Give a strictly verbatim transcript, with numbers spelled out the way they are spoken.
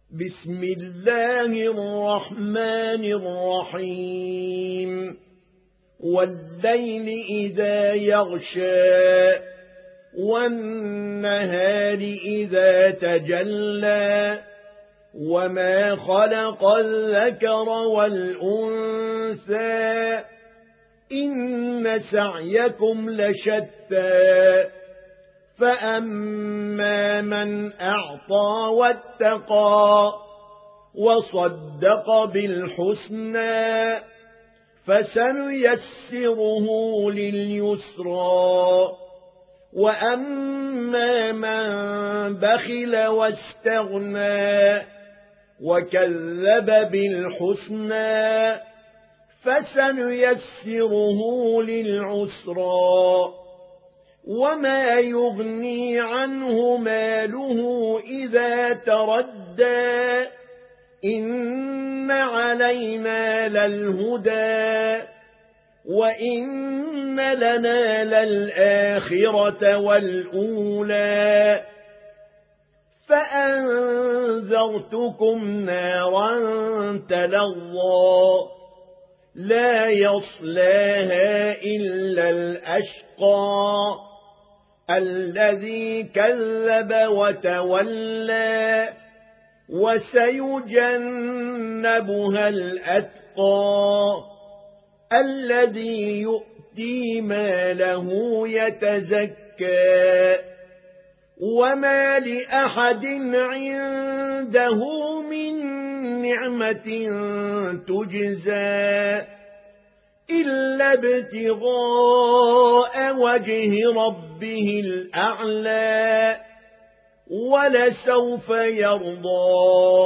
بسم الله الرحمن الرحيم والليل إذا يغشى والنهار إذا تجلى وما خلق الذكر والأنثى إن سعيكم لشتى فأما من أعطى واتقى وصدق بالحسنى فسنيسره لليسرى وأما من بخل واستغنى وكذب بالحسنى فسنيسره للعسرى وما يغني عنه ماله إذا تردى إن علينا للهدى وإن لنا للآخرة والأولى فأنذرتكم نارا تلظى لا يصلاها إلا الأشقى الذي كذب وتولى وسيجنبها الأتقى الذي يؤتي ماله يتزكى وما لأحد عنده من نعمة تجزى إلا ابتغاء وجه ربه الأعلى ولسوف يرضى